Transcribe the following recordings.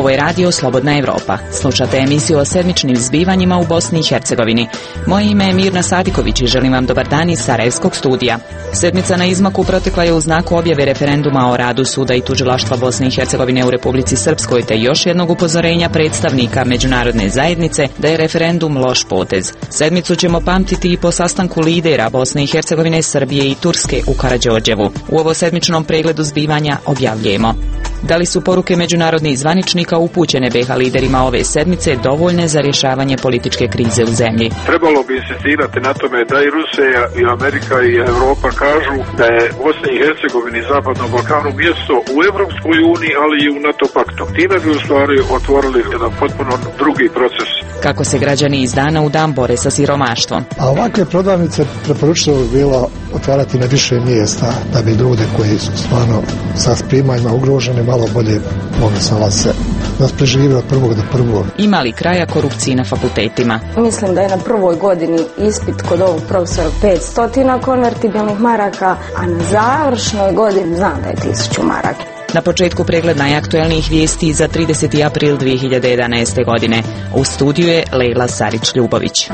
Ovo je radio Slobodna Evropa. Slušate emisiju o sedmičnim zbivanjima u Bosni i Hercegovini. Moje ime je Mirna Sadiković i želim vam dobar dan iz Sarajevskog studija. Sedmica na izmaku protekla je u znaku objave referenduma o radu suda i tužilaštva Bosne i Hercegovine u Republici Srpskoj, te još jednog upozorenja predstavnika međunarodne zajednice da je referendum loš potez. Sedmicu ćemo pamtiti i po sastanku lidera Bosne i Hercegovine, Srbije i Turske u Karađorđevu. U ovo sedmičnom pregledu zbivanja objavljujemo: da li su poruke međunarodnih zvaničnika upućene BiH liderima ove sedmice dovoljne za rješavanje političke krize u zemlji? Trebalo bi insistirati na tome da i Rusija i Amerika i Europa kažu da je Bosni i Hercegovini i Zapadnom Balkanu mjesto u Evropskoj uniji, ali i u NATO paktu. Time bi u stvari otvorili jedan potpuno drugi proces. Kako se građani iz dana u dan bore sa siromaštvom? A ovakve prodavnice preporučilo bi bilo otvarati na više mjesta da bi ljude koji su stvarno sa primanjima ugroženi malo bolje mogli se da prežive od prvog do prvog. Ima li kraja korupciji na fakultetima? Mislim da je na prvoj godini ispit kod ovog profesora 500 konvertibilnih maraka, a na završnoj godini znam da je 1000 maraka. Na početku pregled najaktuelnijih vijesti za 30. april 2011. godine. U studiju je Lejla Sarić-Ljubović.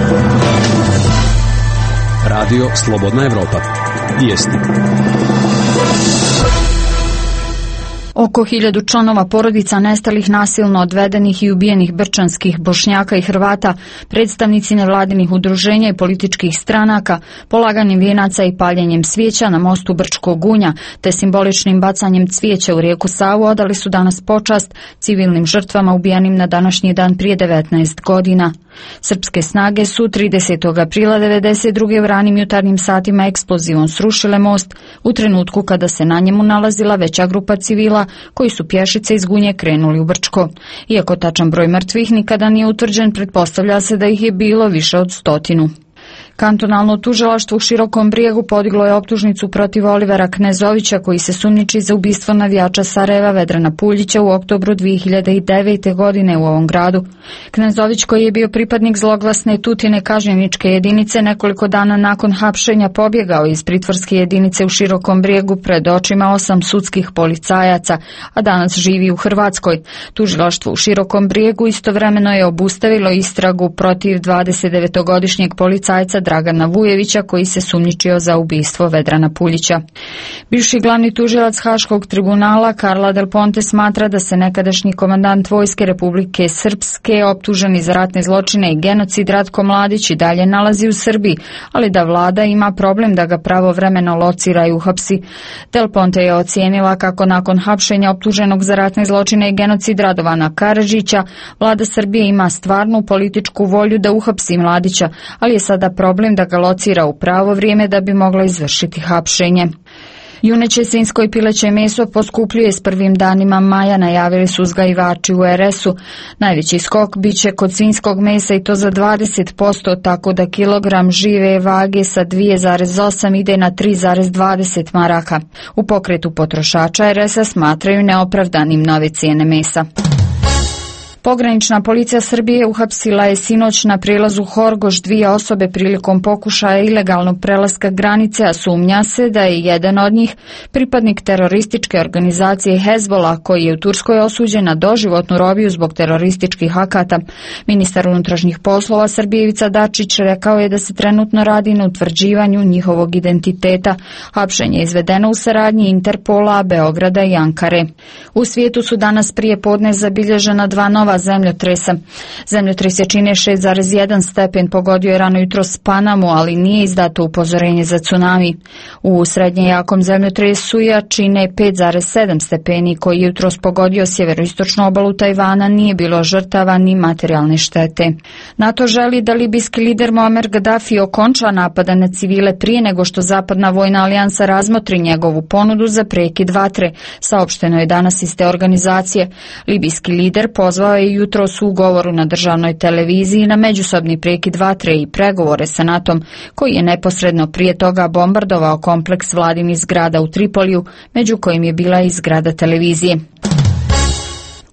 Radio Slobodna Evropa. Vijesti. Oko 1000 članova porodica nestalih, nasilno odvedenih i ubijenih brčanskih Bošnjaka i Hrvata, predstavnici nevladinih udruženja i političkih stranaka, polaganjem vijenaca i paljenjem svijeća na mostu Brčkog Gunja, te simboličnim bacanjem cvijeća u rijeku Savu odali su danas počast civilnim žrtvama ubijenim na današnji dan prije 19 godina. Srpske snage su 30. aprila 1992. u ranim jutarnjim satima eksplozivom srušile most u trenutku kada se na njemu nalazila veća grupa civila koji su pješice iz Gunje krenuli u Brčko. Iako tačan broj mrtvih nikada nije utvrđen, pretpostavlja se da ih je bilo više od 100. Kantonalno tužilaštvo u Širokom Brijegu podiglo je optužnicu protiv Olivera Knezovića, koji se sumnjiči za ubistvo navijača Sarajeva Vedrana Puljića u oktobru 2009. godine u ovom gradu. Knezović, koji je bio pripadnik zloglasne Tutine kažnjeničke jedinice, nekoliko dana nakon hapšenja pobjegao iz pritvorske jedinice u Širokom Brijegu pred očima 8 sudskih policajaca, a danas živi u Hrvatskoj. Tužilaštvo u Širokom Brijegu istovremeno je obustavilo istragu protiv 29-godišnjeg policajca Dragana Vujevića, koji se sumnjičio za ubistvo Vedrana Puljića. Bivši glavni tužilac Haškog tribunala Karla Del Ponte smatra da se nekadašnji komandant Vojske Republike Srpske, optuženi za ratne zločine i genocid Ratko Mladić, i dalje nalazi u Srbiji, ali da vlada ima problem da ga pravovremeno locira i uhapsi. Del Ponte je ocijenila kako nakon hapšenja optuženog za ratne zločine i genocid Radovana Karadžića, vlada Srbije ima stvarnu političku volju da uhapsi Mladića, ali je sada problem da ga locira u pravo vrijeme da bi mogla izvršiti hapšenje. Juneće, svinjsko i pileće meso poskupljuje s prvim danima maja, najavili su uzgajivači u RS-u. Najveći skok biće kod svinjskog mesa i to za 20%, tako da kilogram žive vage sa 2,8 ide na 3,20 maraka. U pokretu potrošača RS-a smatraju neopravdanim nove cijene mesa. Pogranična policija Srbije uhapsila je sinoć na prijelazu Horgoš 2 osobe prilikom pokušaja ilegalnog prelaska granice, a sumnja se da je jedan od njih pripadnik terorističke organizacije Hezbola, koji je u Turskoj osuđen na doživotnu robiju zbog terorističkih akata. Ministar unutrašnjih poslova Srbije Ivica Dačić rekao je da se trenutno radi na utvrđivanju njihovog identiteta. Hapšenje je izvedeno u saradnji Interpola, Beograda i Ankare. U svijetu su danas prije podne zabilježena 2 nova zemljotresa. Zemljotres jačine 6,1 stepen pogodio je rano jutros Panamu, ali nije izdato upozorenje za tsunami. U srednje jakom zemljotresu jačine 5,7 stepeni koji je jutros pogodio sjeveroistočnu obalu Tajvana nije bilo žrtava ni materijalne štete. NATO želi da libijski lider Muammar Gaddafi okonča napada na civile prije nego što Zapadna vojna alijansa razmotri njegovu ponudu za prekid vatre, saopšteno je danas iz te organizacije. Libijski lider pozvao je jutros u govoru na državnoj televiziji na međusobni prekid vatre i pregovore sa NATO-om, koji je neposredno prije toga bombardovao kompleks vladinih zgrada u Tripoliju, među kojim je bila i zgrada televizije.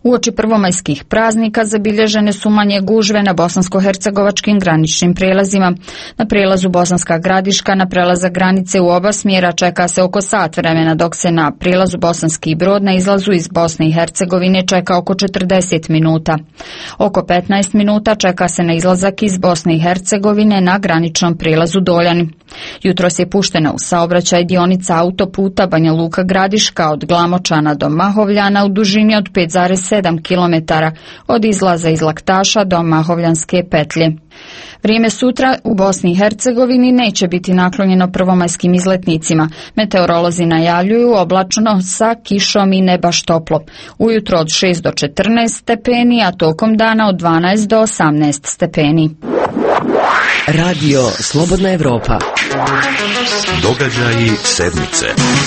Uoči prvomajskih praznika zabilježene su manje gužve na bosansko-hercegovačkim graničnim prijelazima. Na prijelazu Bosanska Gradiška na prelazak granice u oba smjera čeka se oko sat vremena, dok se na prilazu Bosanski Brod na izlazu iz Bosne i Hercegovine čeka oko 40 minuta. Oko 15 minuta čeka se na izlazak iz Bosne i Hercegovine na graničnom prilazu Doljani. Jutros je puštena u saobraćaj dionica autoputa Banja Luka Gradiška od Glamočana do Mahovljana u dužini od 5,7 km od izlaza iz Laktaša do Mahovljanske petlje. Vrijeme sutra u Bosni i Hercegovini neće biti naklonjeno prvomajskim izletnicima. Meteorolozi najavljuju oblačno sa kišom i ne baš toplo. Ujutro od 6 do 14 stepeni, a tokom dana od 12 do 18 stepeni. Radio Slobodna Evropa. Događaji sedmice.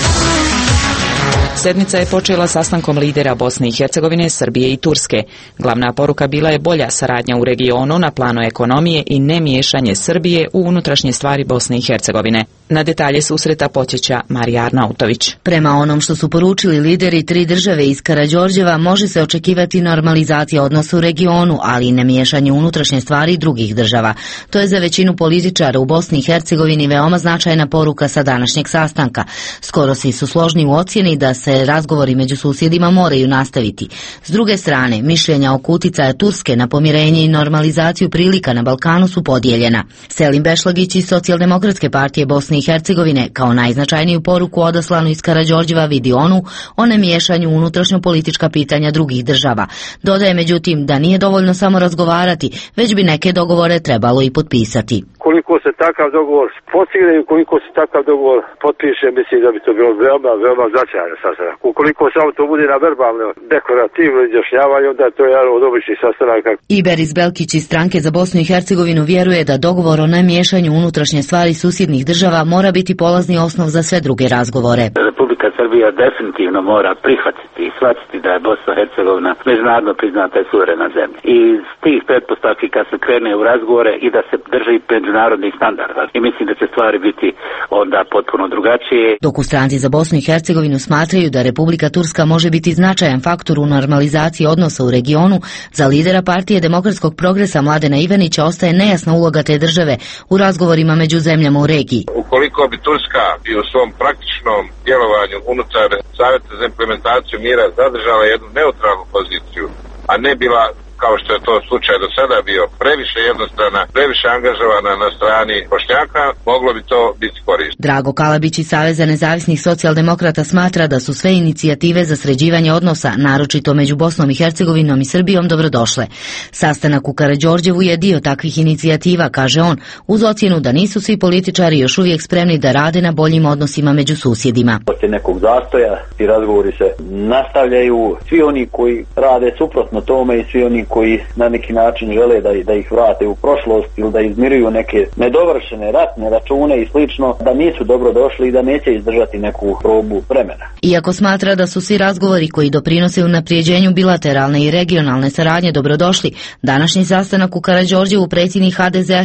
Sedmica je počela sastankom lidera Bosne i Hercegovine, Srbije i Turske. Glavna poruka bila je bolja saradnja u regionu na planu ekonomije i nemiješanje Srbije u unutrašnje stvari Bosne i Hercegovine. Na detalje susreta podsjeća Marija Arnautović. Prema onom što su poručili lideri tri države iz Karađorđeva, može se očekivati normalizacija odnosa u regionu, ali i nemiješanje unutrašnje stvari drugih država. To je za većinu političara u Bosni i Hercegovini veoma značajna poruka sa današnjeg sastanka. Skoro svi su složni u ocjeni da se razgovori među susjedima moraju nastaviti. S druge strane, mišljenja oko uticaja Turske na pomirenje i normalizaciju prilika na Balkanu su podijeljena. Selim Bešlagić iz Socijaldemokratske partije Bosne i Hercegovine kao najznačajniju poruku odaslanu iz Karađorđeva vidi onu o nemiješanju unutrašnjo politička pitanja drugih država. Dodaje međutim da nije dovoljno samo razgovarati, već bi neke dogovore trebalo i potpisati. Koliko se takav dogovor postigne i koliko se takav dogovor potpiše, mislim da bi to bilo veoma značajno sastanak. Ukoliko samo to bude na verbalno dekorativno izjašnjavanje, onda to je jedan od običnih sastanaka. Iberis Belkić iz Stranke za Bosnu i Hercegovinu vjeruje da dogovor o nemiješanju unutrašnje stvari susjednih država mora biti polazni osnov za sve druge razgovore. Republika Srbija definitivno mora prihvatiti i shvatiti da je Bosna i Hercegovina međunarodno priznata i suverena zemlja. I iz tih pretpostavki kad se krene u razgovore i da se drži međunarodnih standarda. I mislim da će stvari biti onda potpuno drugačije. Dok u Stranci za Bosnu i Hercegovinu smatraju da Republika Turska može biti značajan faktor u normalizaciji odnosa u regionu, za lidera partije Demokratskog progresa Mladena Ivanića ostaje nejasna uloga te države u razgovorima među zemljama u regiji. Ukoliko bi Turska i u svom praktičnom djelovanju unutar Savjeta za implementaciju mira zadržala jednu neutralnu poziciju, a ne bila, kao što je to slučaj do sada bio, previše jednostrana, previše angažovana na strani Bošnjaka, moglo bi to biti korisno. Drago Kalabić iz Saveza nezavisnih socijaldemokrata smatra da su sve inicijative za sređivanje odnosa, naročito među Bosnom i Hercegovinom i Srbijom, dobrodošle. Sastanak u Karađorđevu je dio takvih inicijativa, kaže on, uz ocjenu da nisu svi političari još uvijek spremni da rade na boljim odnosima među susjedima. Poslije nekog zastoja ti razgovori se nastavljaju, svi oni koji rade suprotno tome i svi oni koji na neki način žele da ih vrate u prošlost ili da izmiruju neke nedovršene ratne račune i slično, da nisu dobro došli i da neće izdržati neku probu vremena. Iako smatra da su svi razgovori koji doprinose unaprijeđenju bilateralne i regionalne saradnje dobrodošli, današnji sastanak u Karađorđevu predsjednik HDZ-a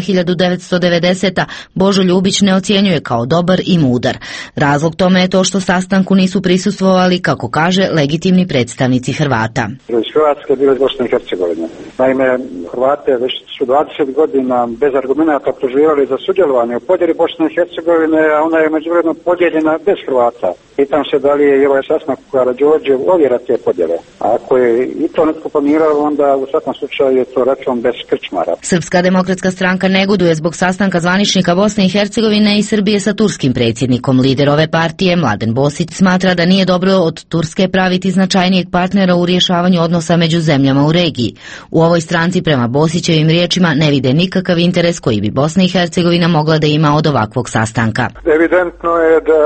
1990. Božo Ljubić ne ocjenjuje kao dobar i mudar. Razlog tome je to što sastanku nisu prisustvovali, kako kaže, legitimni predstavnici Hrvata. Iz Hrvatske bili iz Bosne i Hercegovine. Naime, Hrvate već su 20 godina bez argumenata proživjeli za sudjelovanje u podjeli Bosne i Hercegovine, a ona je međuvremeno podijeljena bez Hrvata. Pitam se da li je i ovaj sastanak u Karađorđevu ovjera te podjele. A ako je i to netko planirao, onda u svakom slučaju je to račun bez krčmara. Srpska demokratska stranka negoduje zbog sastanka zvaničnika Bosne i Hercegovine i Srbije sa turskim predsjednikom. Lider ove partije, Mladen Bosić, smatra da nije dobro od Turske praviti značajnijeg partnera u rješavanju odnosa među zemljama u regiji. U ovoj stranci prema Bosićevim riječima ne vide nikakav interes koji bi Bosna i Hercegovina mogla da ima od ovakvog sastanka. Evidentno je da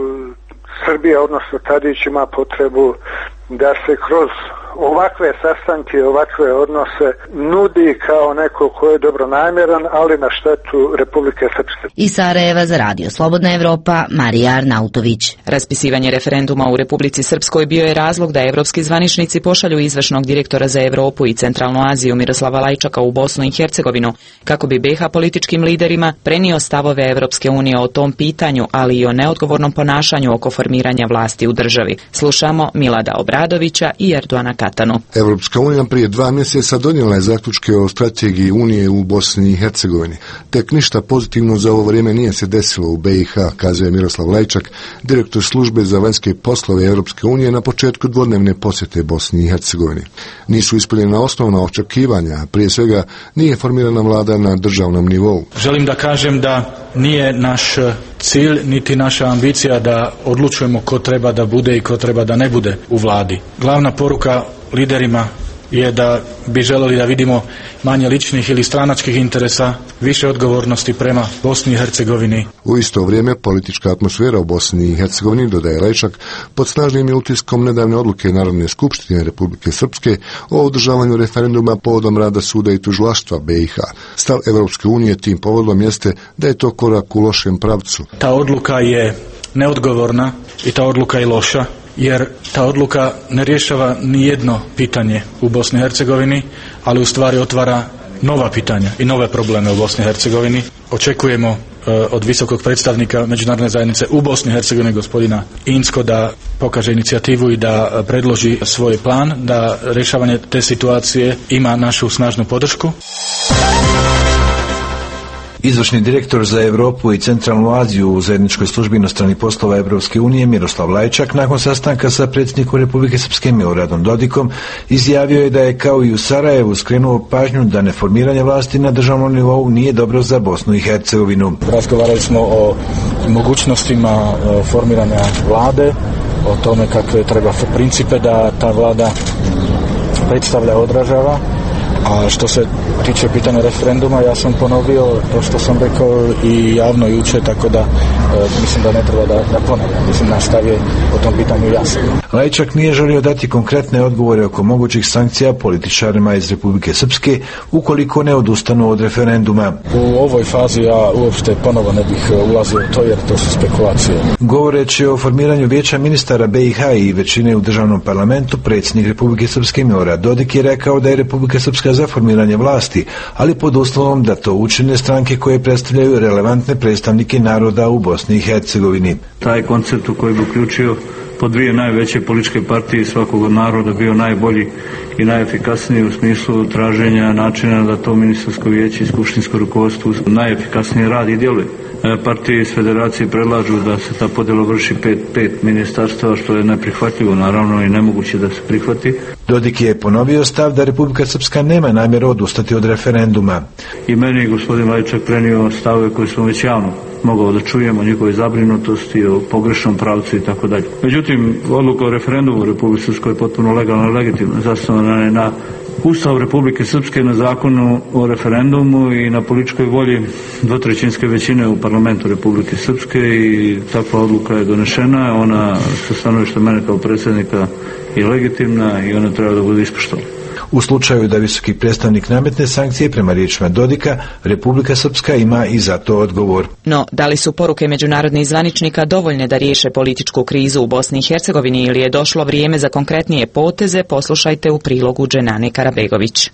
Srbija, odnosno Tadić, ima potrebu da se kroz ovakve sastanke, ovakve odnose nudi kao neko ko je dobronamjeran, ali na štetu Republike Srpske. Iz Sarajeva za Radio Slobodna Evropa, Marija Arnautović. Raspisivanje referenduma u Republici Srpskoj bio je razlog da evropski zvaničnici pošalju izvršnog direktora za Evropu i Centralnu Aziju Miroslava Lajčaka u Bosnu i Hercegovinu, kako bi BiH političkim liderima prenio stavove Evropske unije o tom pitanju, ali i o neodgovornom ponašanju oko formiranja vlasti u državi. Slušamo Milada Obradovića i Erdoana Katanu. Evropska unija prije 2 mjeseca donijela je zaključke o strategiji Unije u Bosni i Hercegovini. Tek ništa pozitivno za ovo vrijeme nije se desilo u BiH, kazuje Miroslav Lajčak, direktor službe za vanjske poslove Europske unije na početku dvodnevne posjete Bosni i Hercegovini. Nisu ispunjena osnovna očekivanja, a prije svega nije formirana vlada na državnom nivou. Želim da kažem da nije naš cilj niti naša ambicija da odlučujemo ko treba da bude i ko treba da ne bude u vladi. Glavna poruka liderima je da bi željeli da vidimo manje ličnih ili stranačkih interesa, više odgovornosti prema Bosni i Hercegovini. U isto vrijeme politička atmosfera u Bosni i Hercegovini, dodaje Lajčak, pod snažnim je utiskom nedavne odluke Narodne skupštine Republike Srpske o održavanju referenduma povodom rada suda i tužilaštva BiH. Stav Evropske unije tim povodom jeste da je to korak u lošem pravcu. Ta odluka je neodgovorna i ta odluka je loša, jer ta odluka ne rješava ni jedno pitanje u Bosni i Hercegovini, ali u stvari otvara nova pitanja i nove probleme u Bosni i Hercegovini. Očekujemo od visokog predstavnika međunarodne zajednice u Bosni i Hercegovini, gospodina Inzko, da pokaže inicijativu i da predloži svoj plan, da rješavanje te situacije ima našu snažnu podršku. Izvršni direktor za Europu i Centralnu Aziju u zajedničkoj službi inostranih poslova Evropske unije Miroslav Lajčak nakon sastanka sa predsjednikom Republike Srpske Miloradom Dodikom izjavio je da je kao i u Sarajevu skrenuo pažnju da neformiranje vlasti na državnom nivou nije dobro za Bosnu i Hercegovinu. Razgovarali smo o mogućnostima formiranja vlade, o tome kakve treba principe da ta vlada predstavlja, odražava. A što se tiče pitanja referenduma, ja sam ponovio to što sam rekao i javno jučer, tako da mislim da ne treba da ponavljam. Mislim, naš stav je o tom pitanju jasan. Lajčak nije želio dati konkretne odgovore oko mogućih sankcija političarima iz Republike Srpske ukoliko ne odustanu od referenduma. U ovoj fazi ja uopšte ponovo ne bih ulazio u to, jer to su spekulacije. Govoreći o formiranju vijeća ministara BiH i većine u državnom parlamentu, predsjednik Republike Srpske Milorad Dodik je rekao da je Republika Srpska za formiranje vlasti, ali pod uslovom da to učine stranke koje predstavljaju relevantne predstavnike naroda u Bosni i Hercegovini. Taj koncept u koji bi uključio po dvije najveće političke partije svakog naroda bio najbolji i najefikasniji u smislu traženja načina da to ministarsko vijeće i skupštinsko rukovodstvo najefikasnije radi i djeluje. Partije iz federacije predlažu da se ta podjela vrši pet ministarstava, što je neprihvatljivo naravno i nemoguće da se prihvati. Dodik je ponovio stav da Republika Srpska nema namjeru odustati od referenduma. I meni gospodin Lajčak prenio stavove koje smo već javno mogao da čujemo, njihove zabrinutosti o pogrešnom pravcu i tako dalje. Međutim, odluka o referendumu u Republike Srpskoj je potpuno legalna i legitimna, zasnovana je na Ustav Republike Srpske, na zakonu o referendumu i na političkoj volji dvotrećinske većine u parlamentu Republike Srpske i takva odluka je donešena. Ona sa stanovišta mene kao predsjednika je legitimna i ona treba da bude ispoštovana. U slučaju da visoki predstavnik nametne sankcije prema riječima Dodika, Republika Srpska ima i za to odgovor. No, da li su poruke međunarodnih zvaničnika dovoljne da riješe političku krizu u Bosni i Hercegovini ili je došlo vrijeme za konkretnije poteze, poslušajte u prilogu Dženane Karabegović.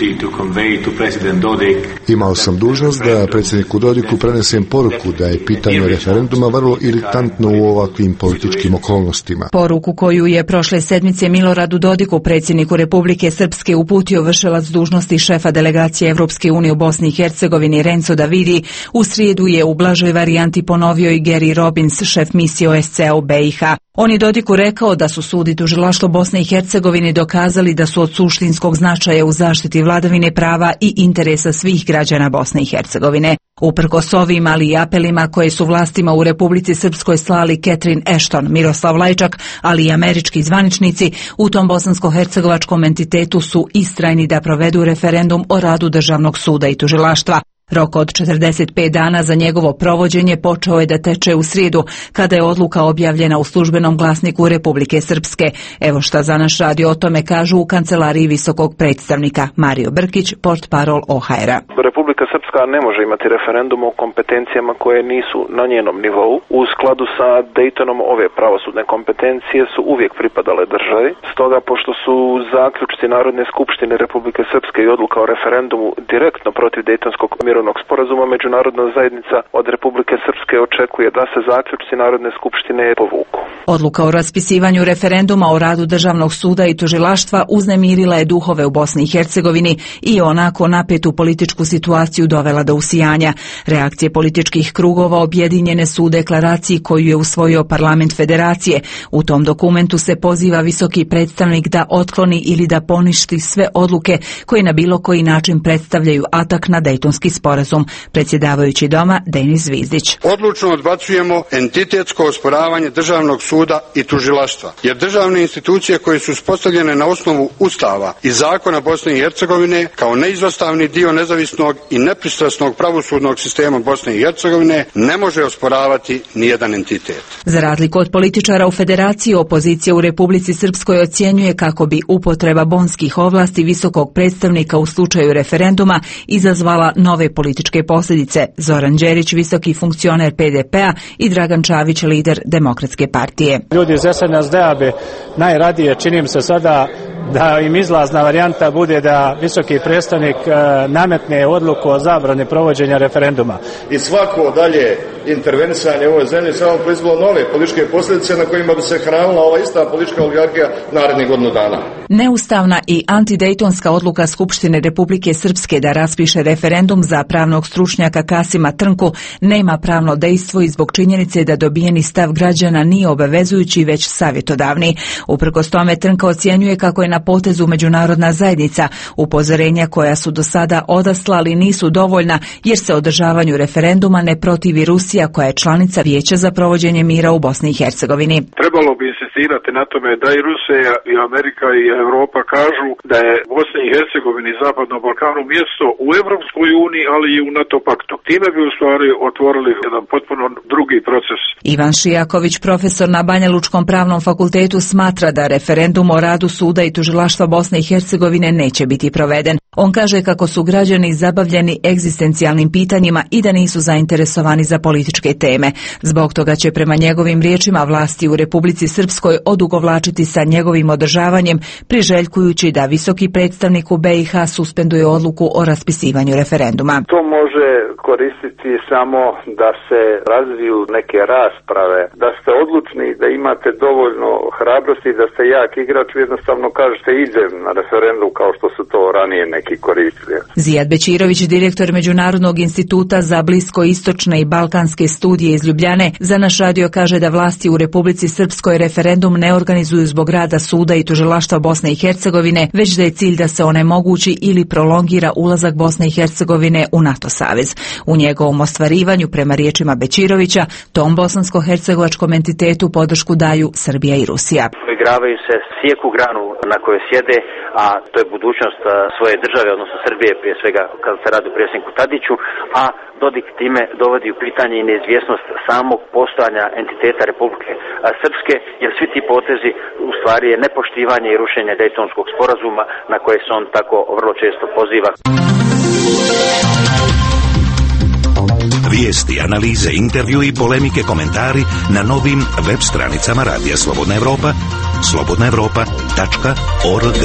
Imao sam dužnost da predsjedniku Dodiku prenesem poruku da je pitanje referenduma vrlo iritantno u ovakvim političkim okolnostima. Poruku koju je prošle sedmice Miloradu Dodiku, predsjedniku Republike Srpske, uputio vršilac dužnosti šefa delegacije Evropske unije u Bosni i Hercegovini Renzo Davidi, u srijedu je u blažoj varijanti ponovio i Gary Robbins, šef misije OSCE u BiH. On je Dodiku rekao da su sud i tužilaštvo Bosne i Hercegovine dokazali da su od suštinskog značaja u zaštiti vladavine prava i interesa svih građana Bosne i Hercegovine. Uprkos ovim, ali i apelima koje su vlastima u Republici Srpskoj slali Catherine Ashton, Miroslav Lajčak, ali i američki zvaničnici, u tom bosansko-hercegovačkom entitetu su istrajni da provedu referendum o radu Državnog suda i tužilaštva. Rok od 45 dana za njegovo provođenje počeo je da teče u srijedu, kada je odluka objavljena u službenom glasniku Republike Srpske. Evo šta za naš radio o tome kažu u kancelariji visokog predstavnika. Mario Brkić, portparol OHR-a. Republika Srpska Hrvatska ne može imati referendum o kompetencijama koje nisu na njenom nivou. U skladu sa Daytonom ove pravosudne kompetencije su uvijek pripadale državi. Stoga, pošto su zaključci Narodne skupštine Republike Srpske i odluka o referendumu direktno protiv Dejtonskog mirovnog sporazuma, međunarodna zajednica od Republike Srpske očekuje da se zaključci Narodne skupštine povuku. Odluka o raspisivanju referenduma o radu Državnog suda i tužilaštva uznemirila je duhove u Bosni i Hercegovini i onako napetu političku situaciju dovela do usijanja. Reakcije političkih krugova objedinjene su u deklaraciji koju je usvojio Parlament Federacije. U tom dokumentu se poziva visoki predstavnik da otkloni ili da poništi sve odluke koje na bilo koji način predstavljaju atak na Dejtonski sporazum. Predsjedavajući doma Denis Zvizdić. Odlučno odbacujemo entitetsko osporavanje Državnog suda i tužilaštva, jer državne institucije koje su uspostavljene na osnovu Ustava i zakona Bosne i Hercegovine kao neizostavni dio nezavisnog i nepristrasnog pravosudnog sistema Bosne i Hercegovine ne može osporavati nijedan entitet. Za razliku od političara u Federaciji, opozicija u Republici Srpskoj ocjenjuje kako bi upotreba bonskih ovlasti visokog predstavnika u slučaju referenduma izazvala nove političke posljedice. Zoran Đerić, visoki funkcioner PDP-a, i Dragan Čavić, lider Demokratske partije. Ljudi iz SNSD-a bi najradije, čini mi se sada, da im izlazna varijanta bude da visoki predstavnik nametne odluku o zabrani provođenja referenduma. I svako dalje intervenisanje u ovoj zemlji samo proizvelo nove političke posljedice na kojima bi se hranila ova ista politička oligarhija narednih godinu dana. Neustavna i antidejtonska odluka Skupštine Republike Srpske da raspiše referendum za pravnog stručnjaka Kasima Trnku nema pravno dejstvo i zbog činjenice da dobijeni stav građana nije obavezujući već savjetodavni. Uprkos tome Trnka ocjenjuje kako je na potezu međunarodna zajednica. Upozorenja koja su do sada odaslali nisu dovoljna jer se održavanju referenduma ne protivi Rusija koja je članica Vijeća za provođenje mira u Bosni i Hercegovini. Trebalo bi insistirati na tome da i Rusija i Amerika i Europa kažu da je Bosni i Hercegovini i Zapadnom Balkanu mjesto u Evropskoj uniji, ali i u NATO paktu. Time bi u stvari otvorili jedan potpuno drugi proces. Ivan Šijaković, profesor na Banja Lučkom pravnom fakultetu, smatra da referendum o radu suda i tužilaštva Bosne i Hercegovine neće biti proveden. On kaže kako su građani zabavljeni egzistencijalnim pitanjima i da nisu zainteresovani za političke teme. Zbog toga će prema njegovim riječima vlasti u Republici Srpskoj odugovlačiti sa njegovim održavanjem, priželjkujući da visoki predstavnik u BiH suspenduje odluku o raspisivanju referenduma. To može koristiti samo da se razviju neke rasprave, da ste odlučni, da imate dovoljno hrabrosti, da ste jak igrač, jednostavno kažete idem na referendum kao što su to ranije neki koristili. Zijad Bećirović, direktor Međunarodnog instituta za bliskoistočne i balkanske studije iz Ljubljane, za naš radio kaže da vlasti u Republici Srpskoj referendum ne organizuju zbog rada suda i tužilaštva Bosne i Hercegovine, već da je cilj da se onemogući ili prolongira ulazak Bosne i Hercegovine u NATO savez. U njegovom ostvarivanju, prema riječima Bećirovića, tom bosansko-hercegovačkom entitetu podršku daju Srbija i Rusija. Igravaju se sjeku granu na kojoj sjede, a to je budućnost svoje države, odnosno Srbije, prije svega kad se radi o predsjedniku Tadiću, a Dodik time dovodi u pitanje i neizvjesnost samog postojanja entiteta Republike Srpske, jer svi ti potezi u stvari je nepoštivanje i rušenje Dejtonskog sporazuma na koje se on tako vrlo često poziva. Vijesti, analize, intervju i polemike, komentari na novim web stranicama Radija Slobodna Evropa, slobodnaevropa.org.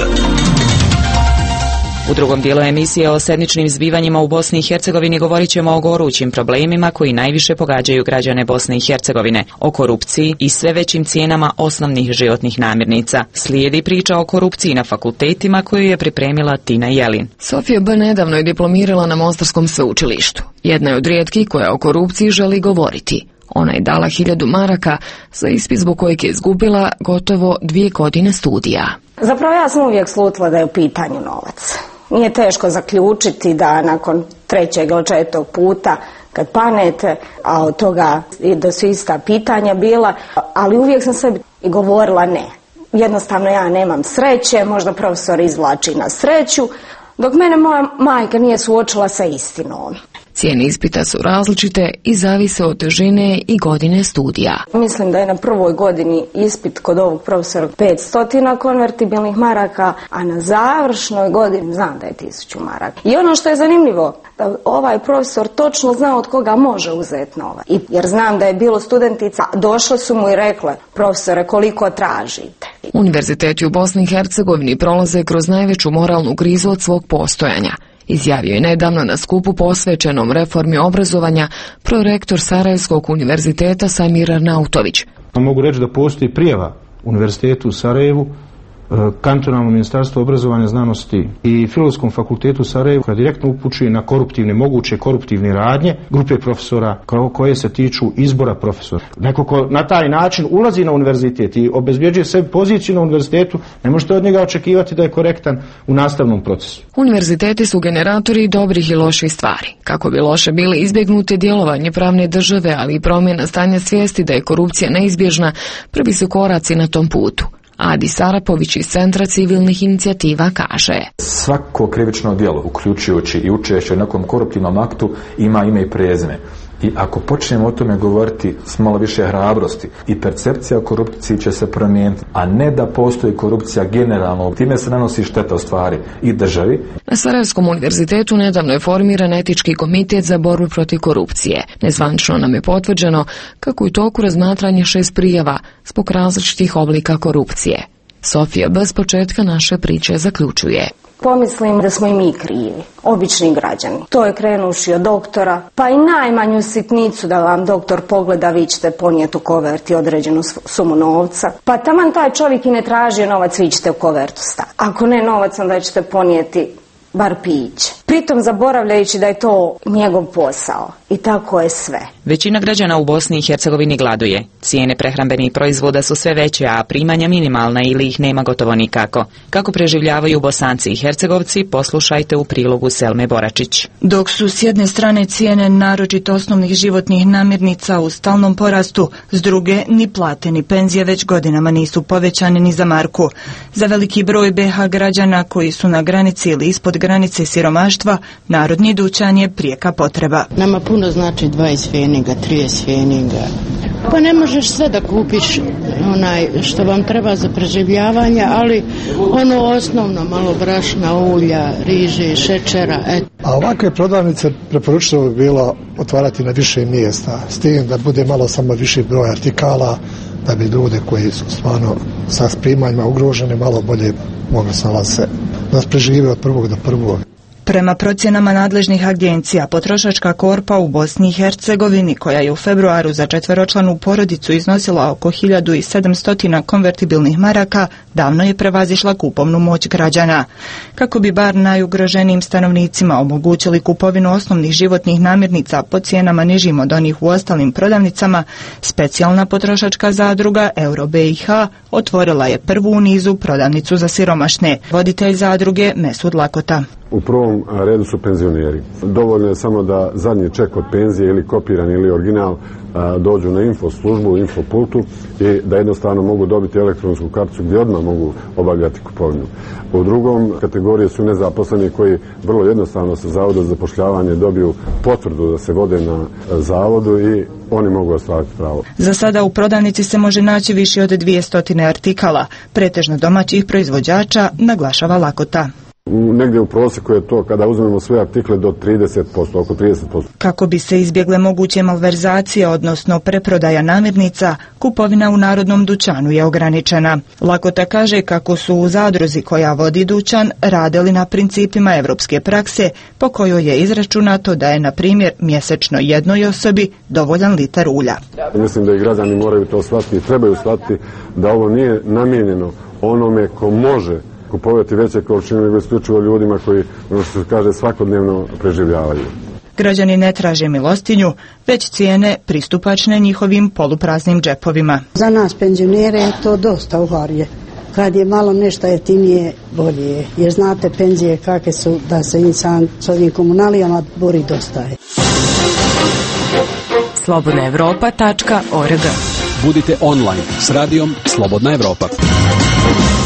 U drugom dijelu emisije o sedmičnim zbivanjima u Bosni i Hercegovini govorit ćemo o gorućim problemima koji najviše pogađaju građane Bosne i Hercegovine, o korupciji i sve većim cijenama osnovnih životnih namirnica. Slijedi priča o korupciji na fakultetima koju je pripremila Tina Jelin. Sofija B. nedavno je diplomirala na Mostarskom sveučilištu. Jedna je od rijetkih koja o korupciji želi govoriti. Ona je dala 1000 maraka za ispit zbog kojeg je izgubila gotovo 2 godine studija. Zapravo ja sam uvijek slutila da je u pitanju novac. Nije teško zaključiti da nakon 3. ili 4. puta kad panete, a od toga da su ista pitanja bila, ali uvijek sam sebi govorila ne. Jednostavno ja nemam sreće, možda profesor izvlači na sreću, dok mene moja majka nije suočila sa istinom. Cijene ispita su različite i zavise od težine i godine studija. Mislim da je na prvoj godini ispit kod ovog profesora 500 konvertibilnih maraka, a na završnoj godini znam da je 1000 maraka. I ono što je zanimljivo, da ovaj profesor točno zna od koga može uzeti novac. Jer znam da je bilo studentica, došle su mu i rekle, profesore, koliko tražite. Univerziteti u Bosni i Hercegovini prolaze kroz najveću moralnu krizu od svog postojanja. Izjavio je nedavno na skupu posvećenom reformi obrazovanja prorektor Sarajevskog univerziteta Samir Arnautović. Mogu reći da postoji prijava Univerzitetu u Sarajevu, kantonalnom ministarstvu obrazovanja, znanosti i Filozofskom fakultetu u Sarajevu koja direktno upućuje na moguće koruptivne radnje grupe profesora koje se tiču izbora profesora. Neko ko na taj način ulazi na univerzitet i obezbjeđuje sebi poziciju na univerzitetu, ne možete od njega očekivati da je korektan u nastavnom procesu. Univerziteti su generatori dobrih i loših stvari. Kako bi loše bile izbjegnute djelovanje pravne države, ali i promjena stanja svijesti da je korupcija neizbježna, prvi su koraci na tom putu. Adi Sarapović iz Centra civilnih inicijativa kaže: svako krivično djelo, uključujući i učešće u nekom koruptivnom aktu, ima ime i prezime. I ako počnemo o tome govoriti s malo više hrabrosti, i percepcija o korupciji će se promijeniti, a ne da postoji korupcija generalno. Time se nanosi šteta u stvari i državi. Na Sarajevskom univerzitetu nedavno je formiran etički komitet za borbu protiv korupcije. Nezvančno nam je potvrđeno kako je u toku razmatranje 6 prijava zbog različitih oblika korupcije. Sofija bez početka naše priče zaključuje: pomislim da smo i mi krivi, obični građani. To je krenuši od doktora, pa i najmanju sitnicu da vam doktor pogleda, vi ćete ponijeti u koverti određenu sumu novca. Pa taman taj čovjek i ne traži novac, vi ćete u kovertu staviti. Ako ne novac, onda ćete ponijeti bar piće. Pritom zaboravljajući da je to njegov posao. I tako je sve. Većina građana u Bosni i Hercegovini gladuje. Cijene prehrambenih proizvoda su sve veće, a primanja minimalna ili ih nema gotovo nikako. Kako preživljavaju Bosanci i Hercegovci, poslušajte u prilogu Selme Boračić. Dok su s jedne strane cijene naročito osnovnih životnih namirnica u stalnom porastu, s druge ni plate ni penzije već godinama nisu povećane ni za marku. Za veliki broj BiH građana koji su na granici ili ispod granice siromaštva, narodni dućan je prijeka potreba. Nama puno znači 20 feninga, 30 feninga. Pa ne možeš sve da kupiš što vam treba za preživljavanje, ali ono osnovno, malo brašna, ulja, riže, šećera. A ovakve prodavnice preporučeno bi bilo otvarati na više mjesta, s tim da bude malo samo više broj artikala, da bi ljude koji su stvarno sa primanjima ugroženi malo bolje mogli se da prežive od prvog do prvog. Prema procjenama nadležnih agencija, potrošačka korpa u Bosni i Hercegovini, koja je u februaru za 4-članu porodicu iznosila oko 1700 konvertibilnih maraka, davno je prevazišla kupovnu moć građana. Kako bi bar najugroženijim stanovnicima omogućili kupovinu osnovnih životnih namirnica po cijenama nižim od onih u ostalim prodavnicama, specijalna potrošačka zadruga Euro BiH otvorila je prvu u nizu prodavnicu za siromašne. Voditelj zadruge Mesud Lakota. U prvom redu su penzioneri. Dovoljno je samo da zadnji ček od penzije ili kopiran ili original dođu na info službu, info pultu i da jednostavno mogu dobiti elektronsku karticu gdje odmah mogu obavljati kupovinu. U drugom kategorije su nezaposleni koji vrlo jednostavno sa Zavoda za zapošljavanje dobiju potvrdu da se vode na zavodu i oni mogu ostvariti pravo. Za sada u prodavnici se može naći više od 200 artikala, pretežno domaćih proizvođača, naglašava Lakota. Negdje u prosjeku je to kada uzmemo sve artikle do 30%, oko 30%. Kako bi se izbjegle moguće malverzacije, odnosno preprodaja namirnica, kupovina u narodnom dućanu je ograničena. Lakota kaže kako su u zadruzi koja vodi dućan radili na principima evropske prakse, po kojoj je izračunato da je, na primjer, mjesečno jednoj osobi dovoljan litar ulja. Mislim da i građani moraju to shvatiti i trebaju shvatiti da ovo nije namijenjeno onome ko može kupovati veće količine, nego isključivo ljudima koji, ono što se kaže, svakodnevno preživljavaju. Građani ne traže milostinju, već cijene pristupačne njihovim polupraznim džepovima. Za nas penzionere je to dosta uvarje. Kad je malo nešto jeftinije, bolje je. Jer znate penzije kakve su, da se insan s ovim komunalijama bori dosta je. slobodnaevropa.org. Budite online s radijom Slobodna Evropa.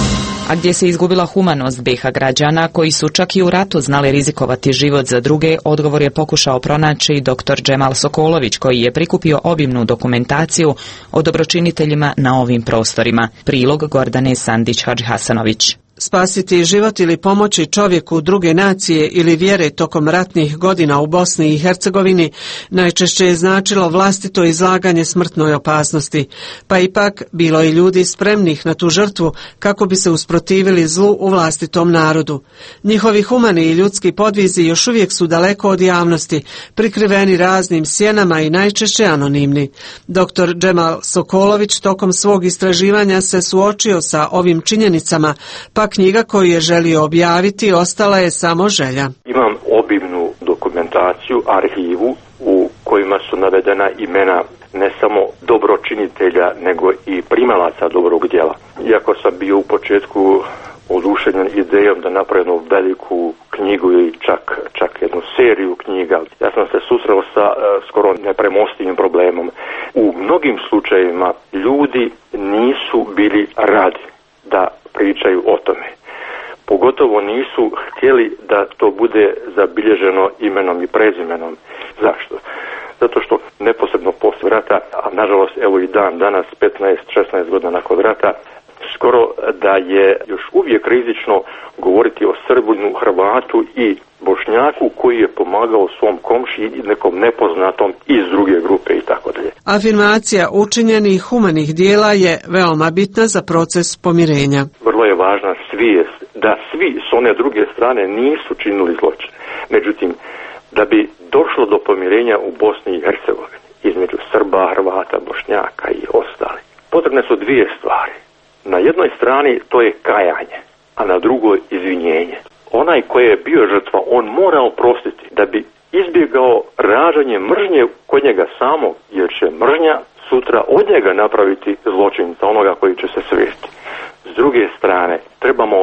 A gdje se izgubila humanost BiH građana koji su čak i u ratu znali rizikovati život za druge, odgovor je pokušao pronaći dr. Džemal Sokolović, koji je prikupio obimnu dokumentaciju o dobročiniteljima na ovim prostorima. Prilog Gordane Sandić-Hadžihasanović. Spasiti život ili pomoći čovjeku druge nacije ili vjere tokom ratnih godina u Bosni i Hercegovini najčešće je značilo vlastito izlaganje smrtnoj opasnosti, pa ipak bilo i ljudi spremnih na tu žrtvu kako bi se usprotivili zlu u vlastitom narodu. Njihovi humani i ljudski podvizi još uvijek su daleko od javnosti, prikriveni raznim sjenama i najčešće anonimni. Dr. Džemal Sokolović tokom svog istraživanja se suočio sa ovim činjenicama, pa knjiga koju je želio objaviti ostala je samo želja. Imam obimnu dokumentaciju, arhivu u kojima su navedena imena ne samo dobročinitelja, nego i primalaca dobrog djela. Iako sam bio u početku oduševljen idejom da napravim jednu veliku knjigu i čak jednu seriju knjiga, ja sam se susreo sa skoro nepremostivim problemom. U mnogim slučajevima ljudi nisu bili radi da pričaju o tome. Pogotovo nisu htjeli da to bude zabilježeno imenom i prezimenom. Zašto? Zato što neposredno poslije rata, a nažalost evo i dan danas, 15-16 godina nakon rata, skoro da je još uvijek rizično govoriti o Srbinu, Hrvatu i Bošnjaku koji je pomagao svom komšiji i nekom nepoznatom iz druge grupe i tako dalje. Afirmacija učinjenih humanih dijela je veoma bitna za proces pomirenja. Vrlo je važna svijest da svi s one druge strane nisu činili zločin. Međutim, da bi došlo do pomirenja u Bosni i Hercegovini između Srba, Hrvata, Bošnjaka i ostali, potrebne su dvije stvari. Na jednoj strani to je kajanje, a na drugoj izvinjenje. Onaj koji je bio žrtva, on mora oprostiti da bi izbjegao ražanje mržnje kod njega samog, jer će mržnja sutra od njega napraviti zločinca, onoga koji će se svesti. S druge strane, trebamo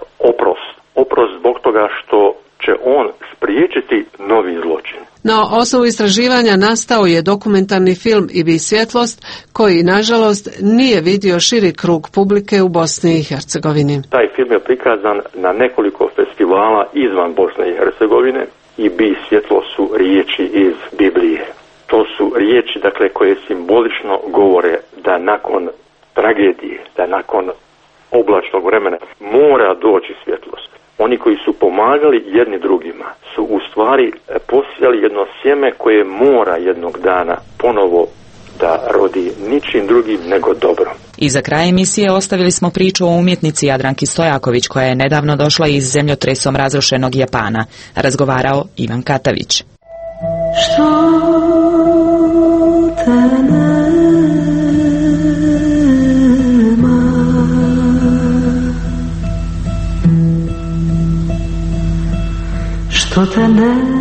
oprost zbog toga što će on spriječiti novi zločin. Na osnovu istraživanja nastao je dokumentarni film I bi svjetlost, koji nažalost nije vidio širi krug publike u Bosni i Hercegovini. Taj film je prikazan na nekoliko festivala izvan Bosne i Hercegovine. I bi svjetlost su riječi iz Biblije. To su riječi, dakle, koje simbolično govore da nakon tragedije, da nakon oblačnog vremena mora doći svjetlost. Oni koji su pomagali jedni drugima su u stvari posijali jedno sjeme koje mora jednog dana ponovo da rodi ničim drugim nego dobro. I za kraj emisije ostavili smo priču o umjetnici Jadranki Stojaković, koja je nedavno došla iz zemljotresom razrušenog Japana. Razgovarao Ivan Katavić. Što te nema, što te nema.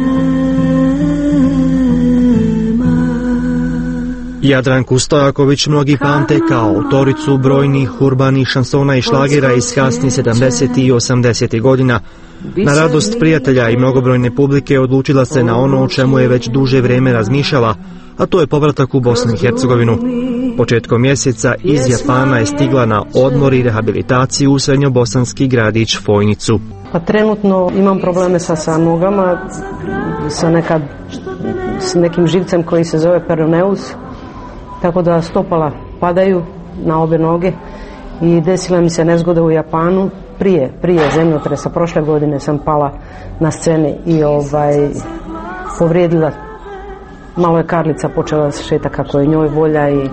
Jadranku Stojaković mnogi pamte kao autoricu brojnih urbanih šansona i šlagera iz kasnih 70. i 80. godina. Na radost prijatelja i mnogobrojne publike odlučila se na ono o čemu je već duže vrijeme razmišljala, a to je povratak u Bosnu i Hercegovinu. Početkom mjeseca iz Japana je stigla na odmor i rehabilitaciju u srednjobosanski gradić Fojnicu. Pa trenutno imam probleme sa nogama, s nekim živcem koji se zove peroneus, tako da stopala padaju na obe noge i desila mi se nezgoda u Japanu prije zemljotresa. Prošle godine sam pala na sceni i povrijedila, malo je Karlica počela da se šeta kako je njoj volja i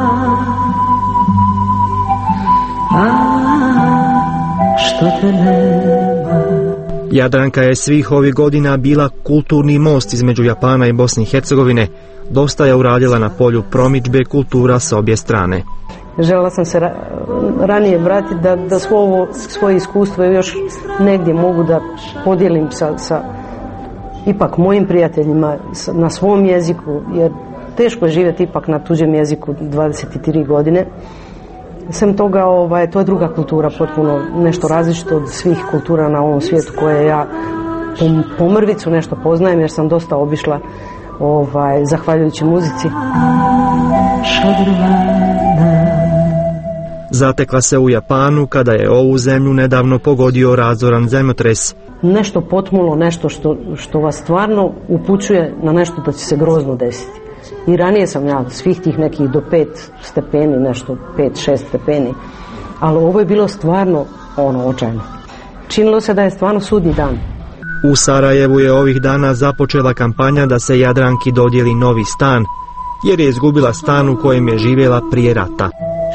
što te nema. Jadranka je svih ovih godina bila kulturni most između Japana i Bosne i Hercegovine. Dosta je uradila na polju promidžbe kultura s obje strane. Željela sam se ranije vratiti da svoje iskustvo još negdje mogu da podijelim sa ipak mojim prijateljima na svom jeziku, jer teško je živjeti ipak na tuđem jeziku 23 godine. Sem toga, to je druga kultura, potpuno nešto različito od svih kultura na ovom svijetu koje ja po mrvicu nešto poznajem, jer sam dosta obišla zahvaljujući muzici. Zatekla se u Japanu kada je ovu zemlju nedavno pogodio razoran zemljotres. Nešto potmulo, nešto što vas stvarno upućuje na nešto da će se grozno desiti. I ranije sam ja svih tih nekih do 5 stepeni, nešto 5-6 stepeni, ali ovo je bilo stvarno očajno. Činilo se da je stvarno sudnji dan. U Sarajevu je ovih dana započela kampanja da se Jadranki dodijeli novi stan, jer je izgubila stan u kojem je živjela prije rata.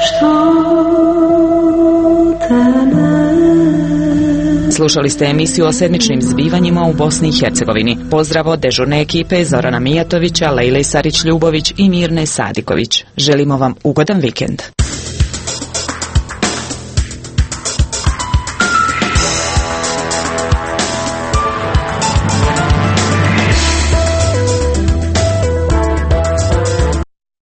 Slušali ste emisiju o sedmičnim zbivanjima u Bosni i Hercegovini. Pozdrav od dežurne ekipe Zorana Mijatovića, Lejle Sarić-Ljubović i Mirne Sadiković. Želimo vam ugodan vikend.